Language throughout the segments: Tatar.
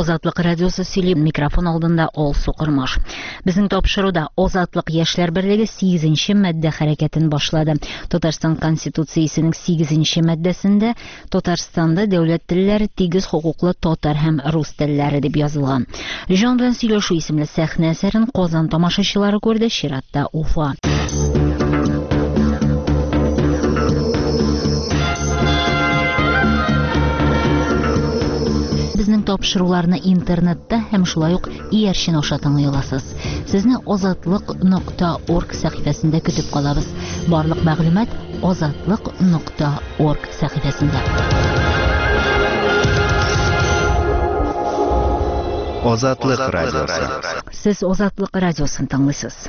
Озатлык радиосы сөйли, микрофон алдында Олсу Кырмаш. Безнең тапшыруда Озатлык яшьләр берлеге 8нче мадда хәрәкәтен башлады. Татарстан Конституциясенең 8нче маддәсендә Татарстанда дәүләт телләре тигез хокуклы татар һәм рус телләре дип язылган. Җан белән сөйләшү исемле сәхнә әсәрен Казан тамашачылары күрде, чиратта Уфа. Безнең тапшыруларны интернетта һәм шулай ук иярчен аша тыңлый аласыз. Сезне озатлык.org сәхифәсендә көтеп калабыз. Барлык мәгълүмат озатлык.org сәхифәсендә. Озатлык радиосы. Сез Озатлык радиосын тыңлыйсыз.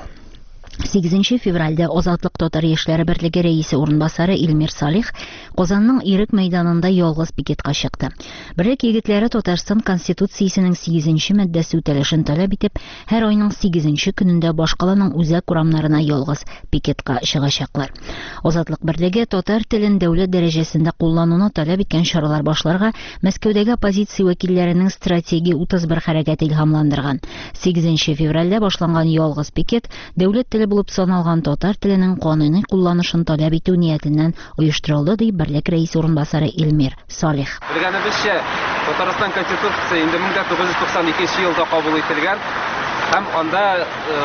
8 февральдә Озатлык татар яшьләре берлеге рәисе урынбасары Илмир Салих Казанның Ирек мәйданында ялгыз пикетка чыкты. Берлек егетләре Татарстан Конституциясенең 8нче маддәсе үтәлешен таләп итеп, һәр айның 8нче көнендә башкаланың үзәк урамнарына ялгыз пикетка чыгачаклар. Озатлык берлеге татар телен дәүләт дәрәҗәсендә куллануны таләп иткән чаралар башларга Мәскәүдәге оппозиция вәкилләренең стратегия 31 хәрәкәте илһамландырган. 8 февральдә башланган ялгыз пикет дәүләт теле булып саналган татар теленең кануни кулланышын таләп итү ниятеннән оештырылды, ди берлек рәис урынбасары Илмир Салих. Белгәнебезчә, Татарстан Конституциясе 1992 елда кабул ителгән һәм анда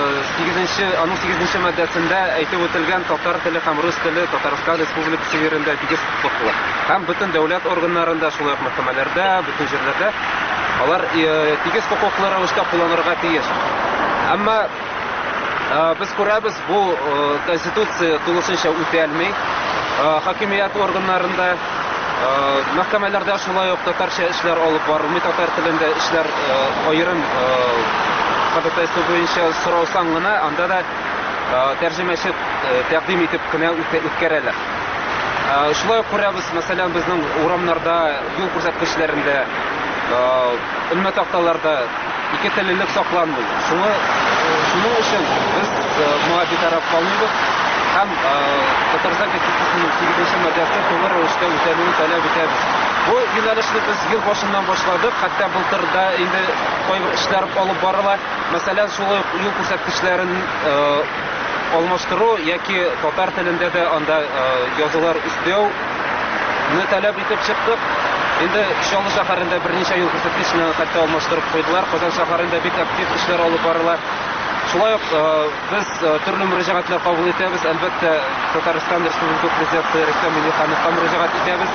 8нче маддәсендә әйтеп үтелгән татар теле һәм рус теле Татарстан Республикасы җирендә тигез хокуклы. Һәм бөтен дәүләт органнарында, шулай ук мәхкәмәләрдә, бөтен җирләрдә алар тигез хокуклы рәвештә кулланырга тиеш. Әмма biz күрәбез, бу Конституция тулысынча үтәлми. Хакимият органнарында, мәхкәмәләрдә шулай ук татарча эшләр алып барылмый, татар телендә эшләр аерым ходатайство буенча сораусаң гына, анда да тәрҗемәче тәкъдим итеп кенә үткәрәләр. Шулай ук күрәбез, мәсәлән, безнең урамнарда, юл күрсәткечләрендә, элмә такталарда ике теллелек сакланмый. Шуның өчен без моңа битараф калмыйбыз һәм Татарстан Конституциясенең 8нче маддәсе тулы рәвештә үтәлүен таләп итәбез. Бу юнәлешне без ел башыннан башладык, хәтта былтырда инде кайбер эшләр алып барыла. Мәсәлән, шулай юл күрсәткечләрен алмаштыру яки татар телендә дә анда язулар өстәүне таләп итеп чыктык. Инде Чаллы шәһәрендә берничә юл күрсәткечне хәтта алмаштырып куйдылар. Казан шәһәрендә бик актив эшләр алып барыла. Шулай ук без төрле мөрәҗәгатьләр кабул итәбез. Әлбәттә, Татарстан Республикасы Президенты Рөстәм Миңнехановка мөрәҗәгать итәбез.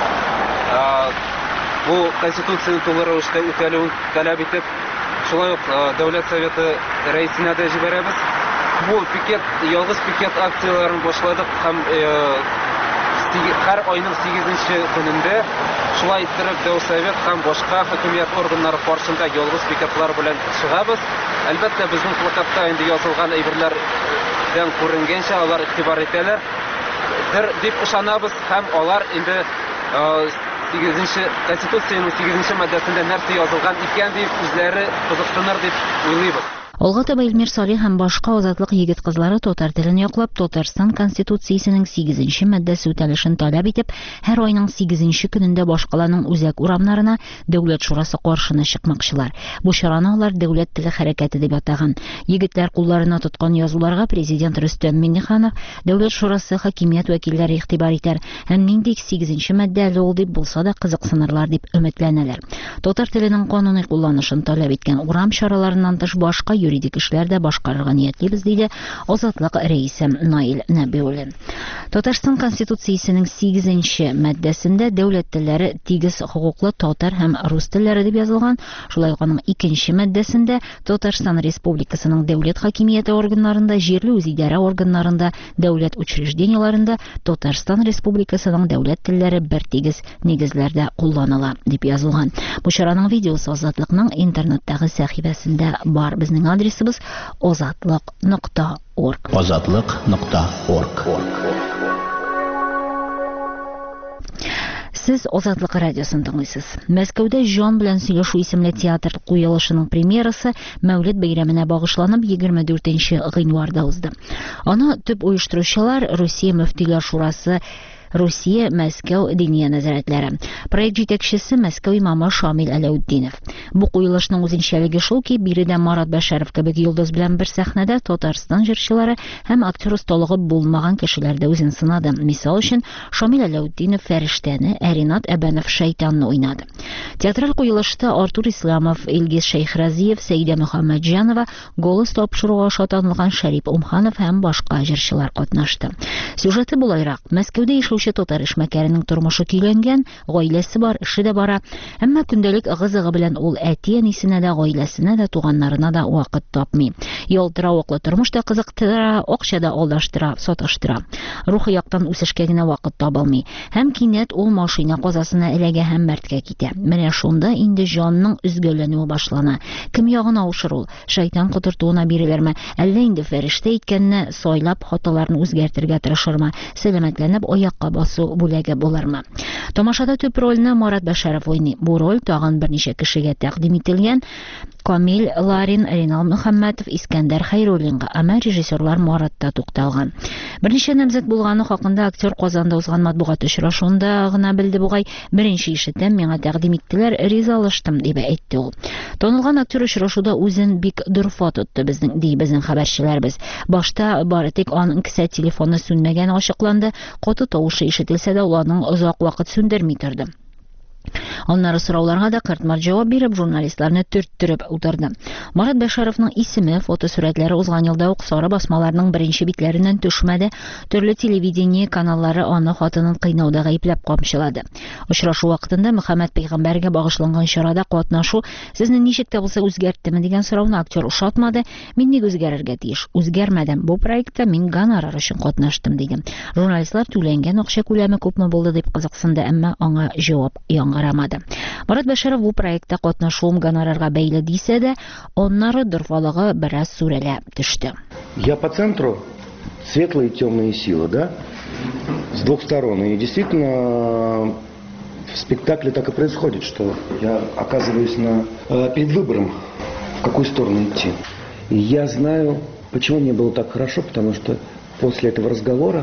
Бу Конституцияның тулы рәвештә үтәлүен таләп итеп, шулай ук Дәүләт Советы рәисенә дә җибәрәбез. Бу пикет, ялгыз пикет акцияларын башладык һәм һәр айның 8нче көнендә шулай иттереп Дәүсовет һәм башка хакимият органнары каршында ялгыз пикетлар белән чыгабыз. Әлбәттә, безнең плакатта инде язылган әйберләрдән күренгәнчә алар игътибар итәләр дип ышанабыз һәм алар инде Конституцияның 8нче маддәсендә нәрсә язылган икән дип үзләре кызыксыныр дип уйлыйбыз. Алга таба Илмир Салих һәм башка Озатлык егет-кызлары татар телен яклап, Татарстан Конституциясенең 8нче маддәсе үтәлешен таләп итеп, һәр айның 8нче көнендә башкаланың үзәк урамнарына Дәүләт шурасы каршына чыкмакчылар. Бу чараны алар дәүләт теле хәрәкәте дип атаган. Егетләр кулларына тоткан язуларга президент Рөстәм Миңнеханов Дәүләт шурасы хакимият вәкилләре игътибар итәр һәм нинди 8нче маддә ул дип булса да кызыксынырлар дип өметләнәләр. Татар теленең кануни кулланышын таләп иткән урам чараларыннан тыш башка юридик эшләрдә башкарырга ниятлибез, диде Озатлык рәисе Наил Нәбиуллин. Татарстан Конституциясенең 8нче маддәсендә дәүләт телләре тигез хокуклы татар һәм рус телләре дип язылган. Шулай ук аның 2нче маддәсендә Татарстан Республикасының дәүләт хакимияте органнарында, җирле үзидарә органнарында, дәүләт учреждениеларында Татарстан Республикасының дәүләт телләре бер тигез нигезләрдә кулланыла дип язылган. Бу чараның видеосы Озатлыкның интернеттагы сәхифәсендә бар. Безнең адресыбыз ozatliq.org. Ozatliq.org. Сез Озатлык радиосын тыңлыйсыз. Мәскәүдә Җан белән сөйләшү исемле театр куелышының премьерасы Мәүлид бәйрәменә багышланып 24 гыйнварда узды. Аны төп оештыручылар Русия мөфтиләр шурасы Русия, Мәскәү диния нәзарәтләре. Проект җитәкчесе Мәскәү имамы Шамил Алаутдинов. Бу куелышның үзенчәлеге шул ки, биредә Марат Бәшәров кебек йолдыз белән бер сәхнәдә Татарстан җырчылары һәм актер осталыгы булмаган кешеләрдә үзен сынады. Мисал өчен, Шамил Алаутдинов Фәрештәне, Ринат Әбәнов Шайтанны уйнады. Театраль куелышта Артур Исламов, Илгиз Шәйхразиев, Сәйдә Мөхәммәтҗанова, голос тапшыруга шатланган Шәрип Умханов һәм башка җырчылар катнашты. Сюжеты булайрак: Мәскәүдә яшәүче татар эшмәкәренең тормышы көйләнгән, гаиләсе бар, эше дә бара. Әмма көндәлек ыгы-зыгы белән ул әти-әнисенә дә, гаиләсенә дә, туганнарына да вакыт тапмый. Ялтыравыклы тормыш та кызыктыра, акча да алдаштыра, саташтыра. Рухи яктан үсешкә генә вакыт табылмый. Һәм кинәт ул машина казасына эләгә һәм мәрткә китә. Менә шунда инде җанның үзгәләнүе башлана. Кем ягына авышыр ул? Шайтан котыртуына бирелерме? Әллә инде фәрештә иткәнне сайлап хаталарны үзгәртергә тырышырмы? Сәламәтләнеп аякка басу бүләге булырмы? Тамашада төп рольне Марат Бәшәров уйный. Бу роль тагын берничә кешегә тәкъдим ителгән. Камил Ларин, Ринал Мөхәммәтов, Искәндәр Хәйруллинга, әмма режиссерлар Маратта тукталган. Берничә намзәт булганы хакында актер Казанда узган матбугат очрашуында гына белде бугай. Беренче ишеттем, миңа тәкъдим иттеләр, ризалаштым дип әйтте ул. Танылган актер очрашуда үзен бик дөрфа тотты безнең хәбәрчеләрбез. Башта бары тик аның кесә телефоны сүнмәгән ачыкланды, каты тавышы ишетелсә дә ул аның озак вакыт сүндерми торды. Аннары сорауларга да кыртмар җавап биреп, журналистларны төрттүреп утырды. Марат Бәшәровның исеме, фотосурәтләре узган елда ук сары басмаларның беренче битләреннән төшмәде. Төрле телевидение каналлары аны хатынын кыйнауда гаепләп камчылады. Очрашу вакытында Мөхәммәд пәйгамбәргә багышланган чарада катнашу сезне ничек тә булса үзгәрттеме дигән сорауны актер ушатмады. Мин ник үзгәрергә тиеш? Үзгәрмәдем. Бу проектта мин гонорар өчен катнаштым диде. Журналистлар түләнгән акча күләме күпме булды дип кызыксынды, әмма аңа җавап яңгырамады. Марат Бәшәров бу проектта катнашуым гонорарга бәйле дисә дә, аннары дөрфалыгы бераз сүрелә төште. Я по центру светлые и темные силы, да? С двух сторон. И действительно в спектакле так и происходит, что я оказываюсь перед выбором, в какую сторону идти. И я знаю, почему мне было так хорошо, потому что после этого разговора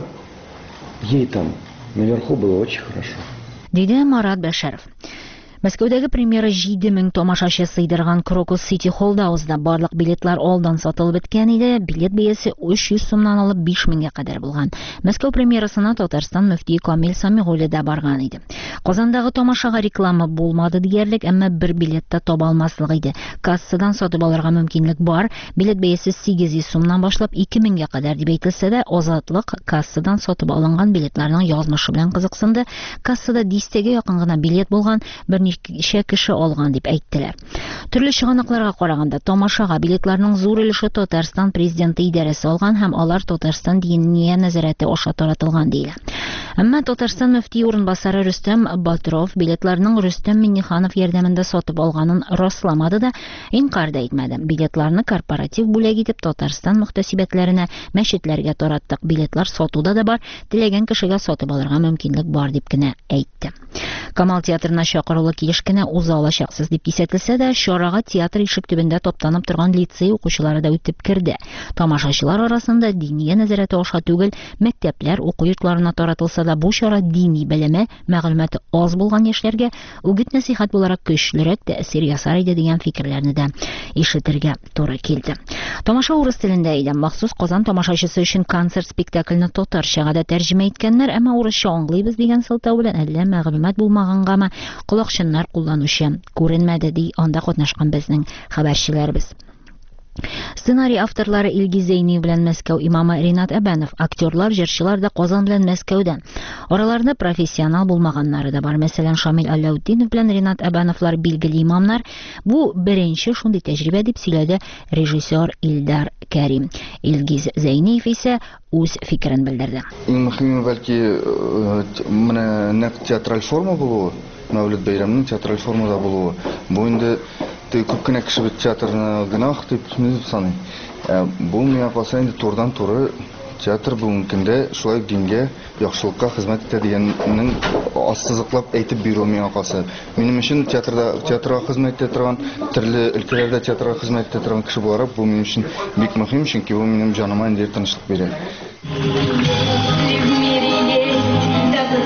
ей там наверху было очень хорошо. Диде Марат Бәшәров. Мәскәүдәге премьера 7000 тамашачы сыйдырган Крокус Сити Холлда узды. Барлык билетлар алдан сатылып беткән иде. Билет бәясе 300 сумнан алып 5000гә кадәр булган. Мәскәү премьерасына Татарстан мөфти Камил Самигулли да барган иде. Казандагы тамашага реклама булмады диярлек, әмма бер билет та таба алмаслык иде. Кассадан сатып алырга мөмкинлек бар. Билет бәясе 800 сумнан башлап 2000гә кадәр дип әйтелсә дә, Азатлык кассадан сатып алынган билетларның язмышы белән кызыксынды. Кассада 10-гә якын гына билет булган, берничә кеше алган дип әйттеләр. Төрле чыганакларга караганда, тамашага билетларның зур өлеше Татарстан президенты идарәсе алган һәм алар Татарстан диния нәзарәте аша таратылган диелә. Әмма Татарстан мөфти урынбасары Рөстәм Батыров билетларның Рөстәм Миңнеханов ярдәмендә сатып алганын расламады да, инкар да итмәде. Билетларны корпоратив бүләк итеп Татарстан мөхтәсибәтләренә, мәчетләргә тараттык. Билетлар сатуда да бар, теләгән кешегә сатып алырга мөмкинлек бар дип кенә әйтте. Камал театрына чакырылу килеш кенә уза алачаксыз дип кисәтелсә дә, чарага театр ишек төбендә топтанып торган лицей укучылары да үтеп керде. Тамашачылар арасында диния нәзарәте аша түгел, мәктәпләр, уку йортларына таратылса да, бу чара дини белеме, мәгълүматы аз булган яшьләргә үгет-нәсихәт буларак көчлерәк тәэсир ясар иде дигән фикерләрне дә ишетергә туры килде. Тамаша урыс телендә иде. Махсус Казан тамашачысы өчен концерт спектакльне татарчага да тәрҗемә иткәннәр, әмма урысча аңлыйбыз дигән сылтау белән әллә мәгълүмат булмагангамы колакчыннар кулланучы күренмәде ди анда катнашкан безнең хәбәрчеләрбез. Сценарий авторлары Илгиз Зәйни белән Мәскәү имамы Ринат Әбәнов, актерлар, җырчылар да Казан белән Мәскәүдән. Араларында профессионал булмаганнары да бар. Мәсәлән, Шамил Алаутдинов белән Ринат Әбәновлар билгеле имамнар. Бу беренче шундый тәҗрибә дип сөйләде режиссер Илдар Кәрим. Илгиз Зәйниев исә үз фикерен белдерде. Иң мөһиме бәлки менә нәкъ театраль форма булуы, Мәүлид бәйрәменең театраль формада булуы. Бу инде күп кенә кеше бит театрны гынах дип саный. Бу миңа калса инде турыдан туры театр бүгенге көндә шулай дингә, яхшылыкка хезмәт итә дигәннең ассызыклап әйтеп бирү миңа калса. Минем өчен театрга хезмәт итә торган, төрле өлкәләрдә театрга хезмәт итә торган кеше буларак, бу минем өчен бик мөһим, чөнки бу минем җаныма инде тынычлык бирә.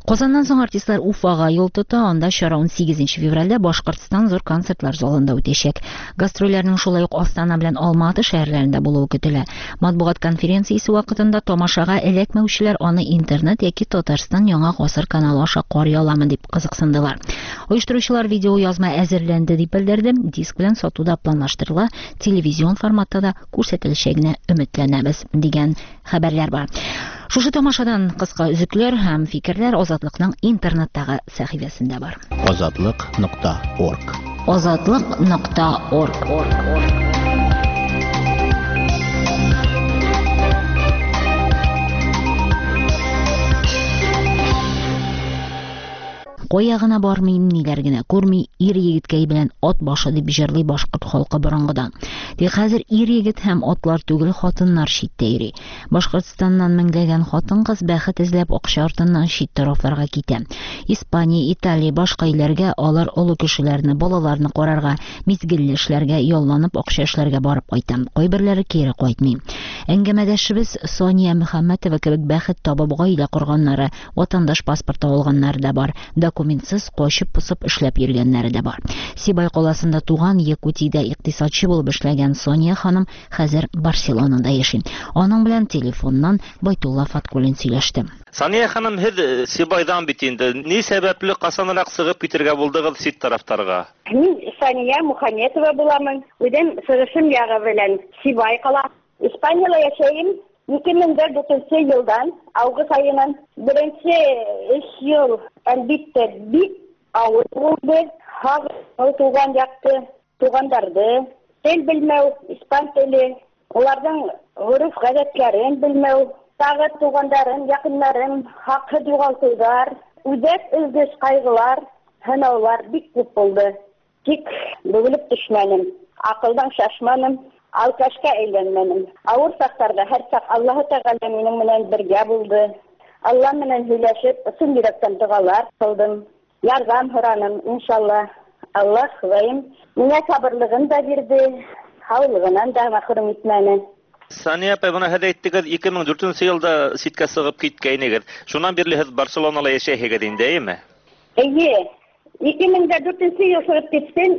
Казаннан соң артистлар Уфага юл тота, анда чара 18 февральдә Башкортстан зур концертлар залында үтәчәк. Гастрольләрнең шулай ук Астана белән Алматы шәһәрләрендә булуы көтелә. Матбугат конференциясе вакытында тамашага эләкмәүчеләр аны интернет яки Татарстан яңа гасыр каналы аша карый аламы дип кызыксындылар. Оештыручылар видео язма әзерләнде дип белдерде. Диск белән сатуда планлаштырыла, телевизион форматта да күрсәтелешәгенә үмитләнәбез дигән хәбәрләр бар. Шушы тамашадан кыска үзекләр һәм фикерләр Азатлыкның интернеттагы сәхифәсендә бар. Азатлык.орг. Азатлык.орг. Коягына бармыйм, ниләр генә күрми, ир егеткәй белән ат башы дип җырлый башкорт халкы борынгыдан. Тик хәзер ир егет һәм атлар түгел, хатыннар читтә йөри. Башкортстаннан меңләгән хатын-кыз бәхет эзләп акча артыннан чит тарафларга китә. Испания, Италия, башка илләргә алар олы кешеләрне, балаларны карарга, мизгелле эшләргә ялланып акча эшләргә барып кайта. Кайберләре кире кайтмый. Әңгәмәдәшебез Сония Мөхәммәтова кебек бәхет табып гаилә корганнары, ватандаш паспорты алганнары да бар. Документсыз качып-пысып эшләп йөргәннәре дә бар. Сибай каласында туган, Якутиядә икътисадчы булып эшләгән Сония ханым хәзер Барселонада яши. Аның белән телефоннан Байтулла Фаткуллин сөйләште. Сония ханым, һез Сибайдан бит инде. Ни сәбәпле касанрак сыгып китергә булдыгыз сит тарафтарга? Мин Сония Мөхәммәтова буламын. Үзем сырышым ягы белән Сибай кала. Испанияда яшәйм. 2004 елдан август айынан беренче 3 ел әлбәттә бик авыр булды. Һәр туган якты тугандарды тел белмәү, испан теле, уларның гореф гадәтләрен белмәү, тагы тугандарын, якыннарын хакы югалтулар, үзәк үлгеш кайгылар, һынаулар бик күп булды. Тик бөгелеп төшмәнем, акылдан шашманым. Алкашка әйләнмәнем. Авыр сактарда һәр сак Аллаһу Тәгалә минем белән бергә булды. Алла менән һөйләшеп, сын йөрәктән дугалар кылдым. Ярдәм һораным, иншалла. Аллаһ Худаем миңа сабырлыгын да бирде, һаулыгынан да мәхрүм итмәне. Сония апа, буны һез әйттегез, 2004 елда ситкә сыгып киткәйнегез. Шуннан бирле һез Барселонада яшәйһегез инде, әйме? Әйе. 2004 ел сыгып киттем,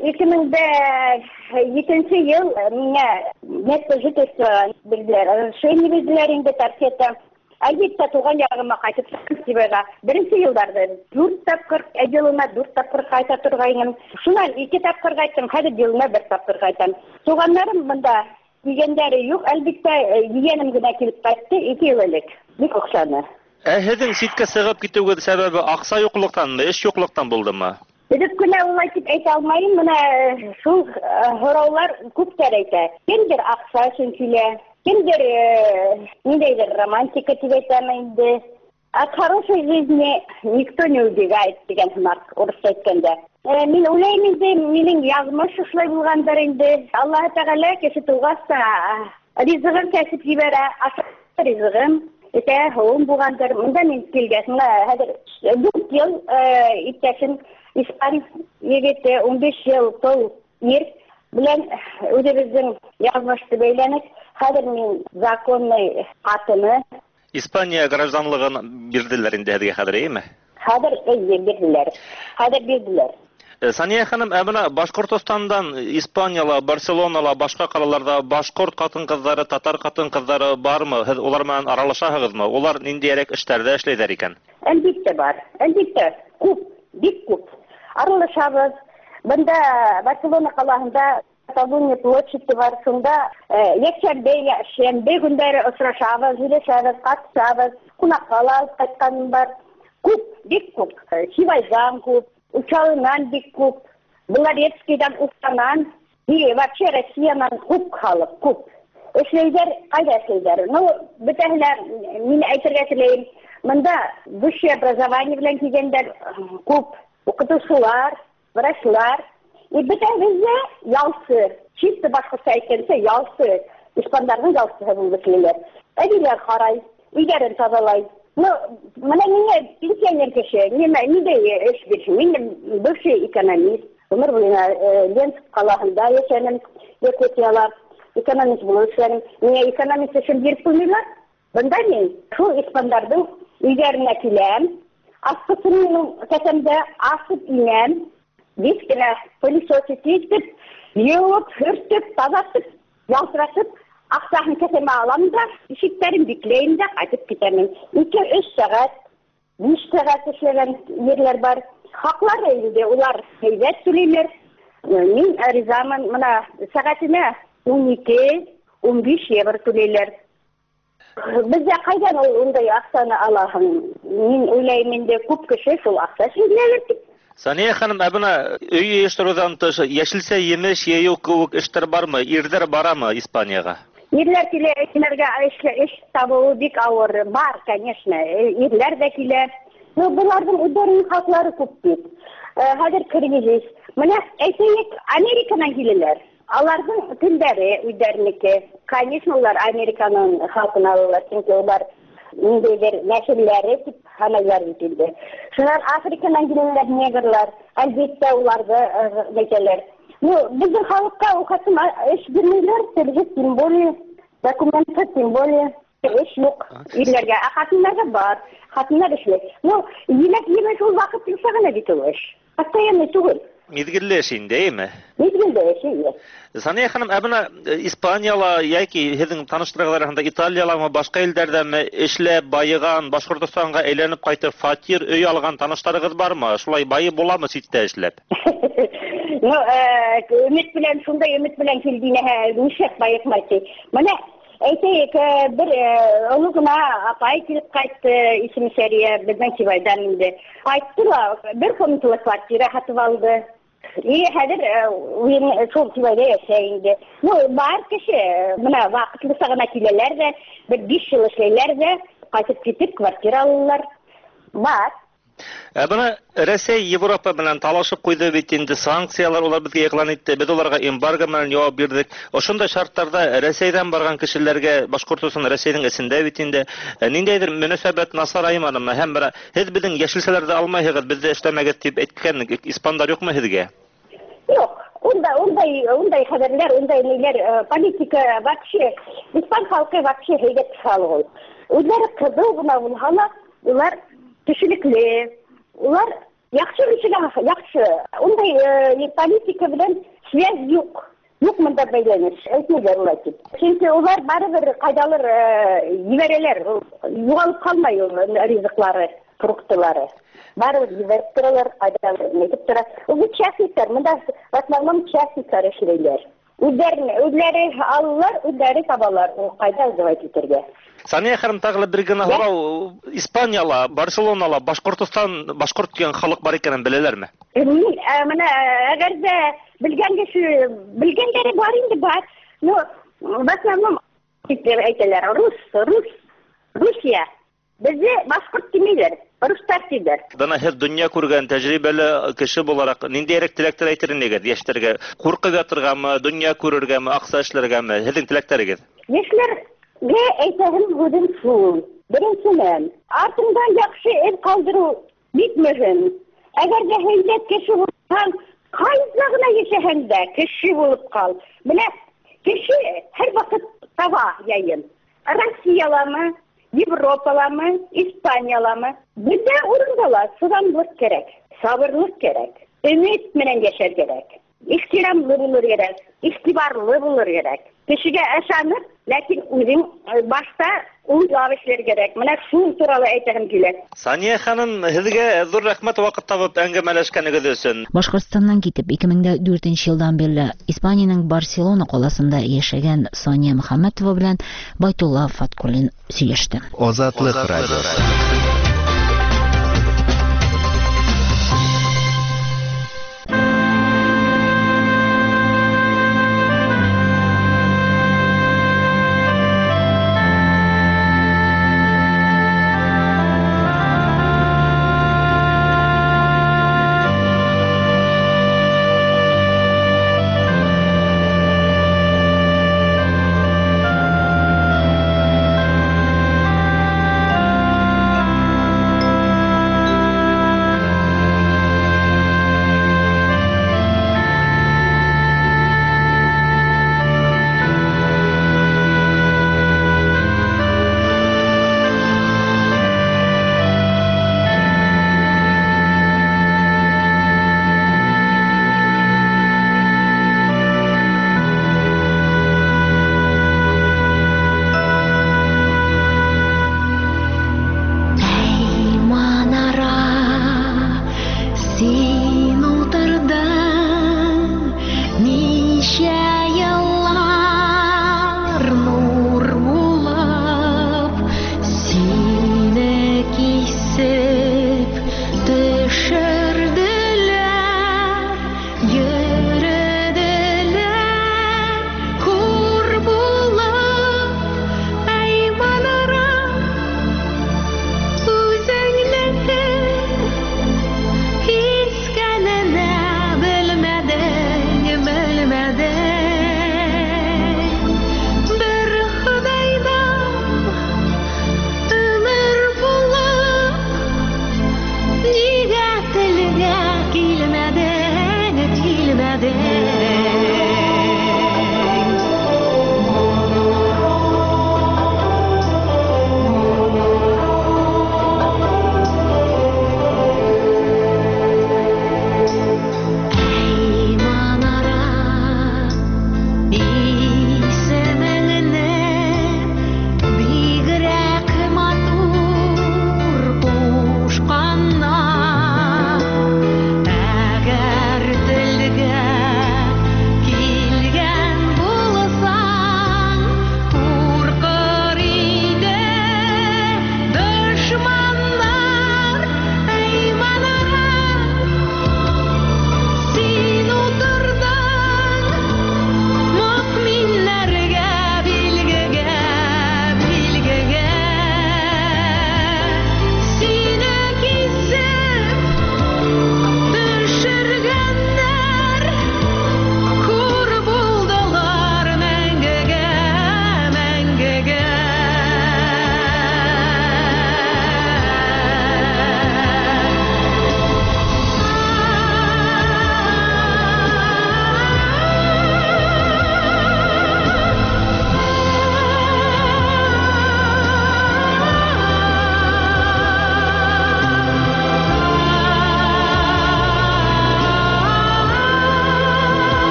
2002 ел миңа место жительства бирделәр. Разрешение бирделәр инде Торфета. Әлбәттә туган ягыма кайтып Сибайга. Беренче елларда 4 тапкыр, елына 4 тапкыр кайта торгайным. Шуннан 2 тапкыр кайттым, хәзер елына 1 тапкыр кайтам. Туганнарым монда дигәннәре юк, әлбәттә дигәнем генә килеп кайтты 2 ел элек. Бик окшаны. Һезнең ситкә сыгып китүгә сәбәбе акса юклыктанмы, эш юклыктан булдымы? Бедеп кенә улай дип әйтә алмыйм, менә шул һораулар күптәр әйтә. Кемдер акса өчен килә, кемдер ниндәйдер романтика дип әйтәме инде. От хорошей жизни никто не убегает, дигән һымак урысча әйткәндә. Мин уйлыйм инде, минең язмыш шулай булгандыр инде. Аллаһу Тәгалә кеше тугаса ризыгын кәсеп җибәрә, аша ризыгын. Һәм булгандыр. Монда мин килгән, хәзер 4 ел иптәшем Испан егете 15 ел тол ир белән үзебезнең язмышты бәйләнек. Хәзер мин законный хатыны. Испания гражданлыгын бирделәр инде һезгә хәзер, әйме? Хәзер бирделәр. Хәзер бирделәр. Сония ханым, әмина Башкортстандан Испанияла, Барселонала, башка калаларда башкорт хатын-кызлары, татар хатын-кызлары бармы? Һез улар белән аралашаһыгызмы? Улар ниндирәк эшләрдә эшләйләр икән? Әлбәттә бар. Әлбәттә күп, бик күп. Аралашабыз. Бында Барселона каласында Каталония площади бар, шунда шәмбе көндәре очрашабыз, җиләшәбез, катышабыз, кунаккалар кайткан бар. Күп, бик күп. Сибайдан күп, Учалынан бик күп, Белорецкийдан, Устанан, и вообще Россиянан күп халык, күп. Эшләйләр, кайда эшләйләр? Бөтәһләр, мин әйтергә теләйм, монда высшее образование белән килгәндәр күп. Укытучылар, врачлар. И бөтәһләре ялсы, чисто башкача әйткәндә ялсы, испаннарның ялсыһы булып киләләр. Әдиләр карай, өйләрен тазалай. Менә миңа пенсионер кеше, ниндәй эш бирсен? Мин бывший экономист, Өмір буена Ленск каласында яшәдем, Якутияда экономист булып эшләдем. Миңа экономист өчен биреп куймыйлар. Бында мин шул испандардың өйләренә киләм, Askısının kesemde asıp inen, dişkine pылесосы çekip, yığıp, hürtüp, tazatıp, yaltıratıp, aksahın keseme alam da, işiklerim bikleyim de, açıp gidemin. 2-3 saat, 5 saat işleyen yerler var. Haklar elinde, ular heybet söyleyler. Min rızamın buna saatine 12-15 евро söyleyler. Bizde kaydan onday aksana Allah'ın. Min öyleyim de küp kişi şul aksa şeyler. Saniye hanım abına öy işlerden tış yeşilse yemiş yeyuk kuvuk işler var mı? İrder bara mı İspanya'ya? İrler kile eşlerge iş tabu dik ağır var, конечно. İrler de kile. Bunlardan udarın hakları küp bit. Hadir kırgızız. Mana eşeyek Amerika'dan geliler. Onların tülleri üderniki. Конечно, onlar Amerika'nın halkını alırlar. Çünkü onlar indeyler, nesilleri tip hanalar bitildi. Şunlar Afrika'dan geliler negerler. Elbette onlar da geçerler. Bizim halkta o kasım iş bilmiyorlar. Televizyon simboli, dokumenter simboli. İş yok. İlerge hatimler var. Hatimler işler. Yemek o vakit insana bitiyor. Hatta yemek değil. Mizgilleşin değil mi? Mizgilleşin. Saniye hanım abına İspanyala yaki sizin tanıştırıklarında İtalyalar mı başka illerden mi işle bayıgan Başkortostan'a eğlenip kaytır fakir öy algan tanışlarınız var mı? Şulay bayı bola mı sitte işlep? Ümit bilen şunday ümit bilen kildiğine nişek bayıkmaydı. Bana Eğitek bir onuguna apay kilip kayıttı isim seriye bizden kibaydan indi. Kayıttılar bir komutlu kvartira hatıp aldı. İyi hadir uyum çok kibayda yaşayındı. Var kişi buna vakitli sağına kileler de bir 5 yıl işleyler de kayıtıp gitip kvartira alırlar. Var. Buna Rusya Avrupa bilen talaşıp koydu bitindi sanksiyalar olar bizge e'lon etdi. Biz olarga embargo bilen cevap berdik. Oşunda şartlarda Rusya'dan bargan kişilerge Başkortosan Rusya'nın esinde bitindi. Nindeydir münasebet nasar aymanım hem bir hez bizin yeşilselerde almayız bizde işlemek dip etken İspanyol yok mu hizge? Yok. Onday haberler, onday neler politika vakşi İspan halkı vakşi heydet sağlığı. Onlar kızı buna hala ular kişilikli, ular yaxşı yaxşı. Onday politika bilen svez yok. Yok munda beyleniş. Etmeyler ular. Çünkü ular baribir kaydalar yivereler. Yuvalıp kalmayın rızıkları, fruktları. Baribir yiverip duralar, kaydalar netip durar. O bu частниктер, munda основном частниктер işleyler. Ödleri alırlar, ödleri tabalar. O kayda azıvayt eterge. Saniye hanım tağla bir gına hora İspanyala, Barcelonala, Başkortostan, Başkort diyen halk bar ekenen bileler mi? Mana agar da bilgenleri var indi var. Başlamam ayteler Rusya. Bizi Başkort demeyler. Ruslar deyler. Dana her dünya kurgan tecrübeli kişi olarak nindiyerek tilekler aytırın neger? Yaşlarga kurqı gatırgama, dünya kururgama, aksa işlergama, hezin tilekleriniz? Yaşlar ve aytahım budun su. Birinciden, ardından yaxşı ev kaldırı bitmesin. Eğer de heylet kişi olsan, kayıtlığına yaşahında kişi olup kal. Bile kişi her vakit tava yayın. Rusyalı mı, Avrupalı mı, İspanyalı mı? Bir de orundalar, sıramlık gerek, sabırlık gerek, ümit menen yaşar gerek. İhtiramlı bulur gerek, istibarlı bulur gerek. Kişiye aşanır, lakin uzun başta uygulavişler gerek. Mana şu turalı aytagım kiler. Saniye hanım, sizge zor rahmat vaqt tapıp engemeleşkeniz üçün. Başkırstandan gitip 2004 yıldan beri İspanya'nın Barcelona qolasında yaşayan Sonya Muhammadova bilen Baytullah Fatkulin söyleşti. Ozatlık radyosu.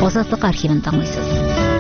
Азатлык архивын тыңлыйсыз.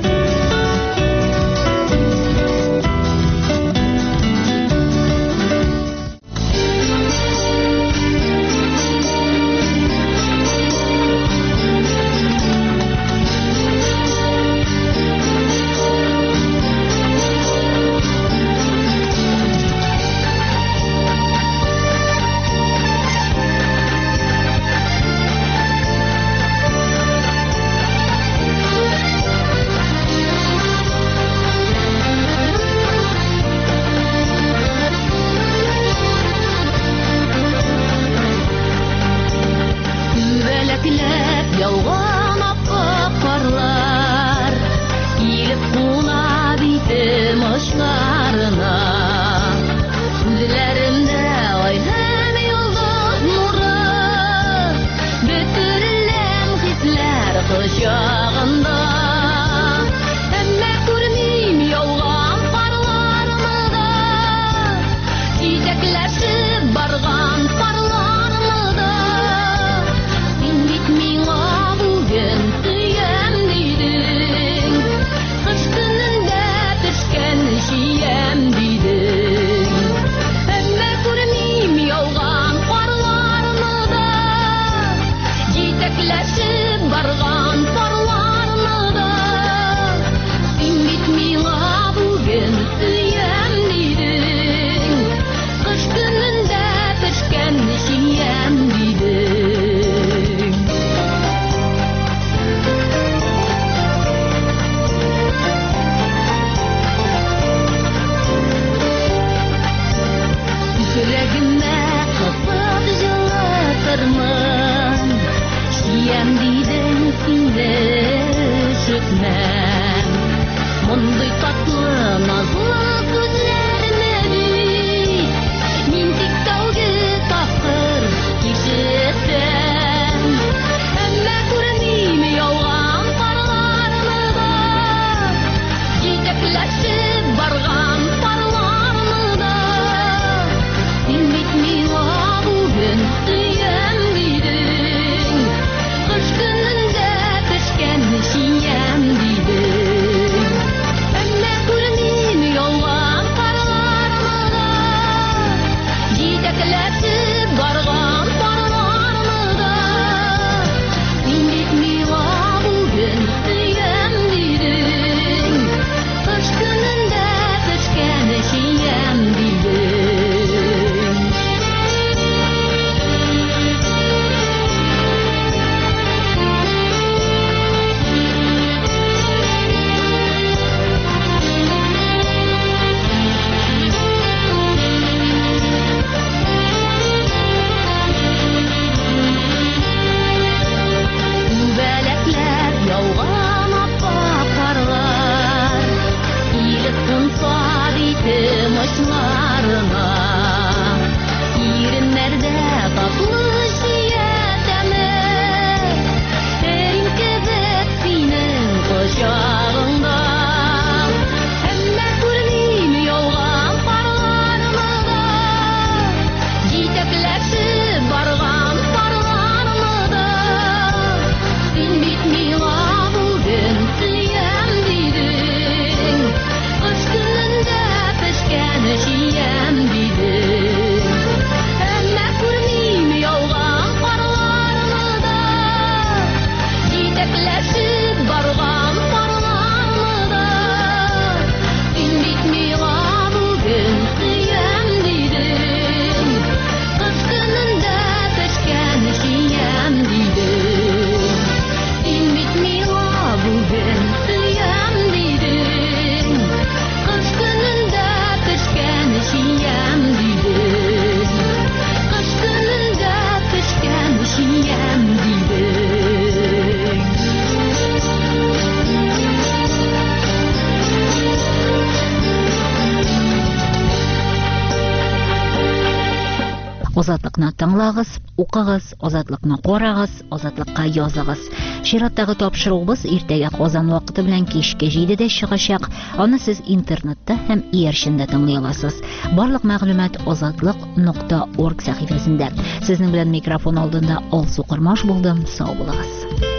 Азатлыкны тыңлагыз, укыгыз, азатлыкны карагыз, азатлыкка языгыз. Чираттагы тапшыруыбыз иртәгә Казан вакыты белән кичке 7дә чыгачак. Аны сез интернетта һәм иярчендә тыңлый аласыз. Барлык мәгълүмат azatlyk.org сәхифәсендә. Сезнең белән микрофон алдында Алсу Кырмаш булдым. Сау булыгыз.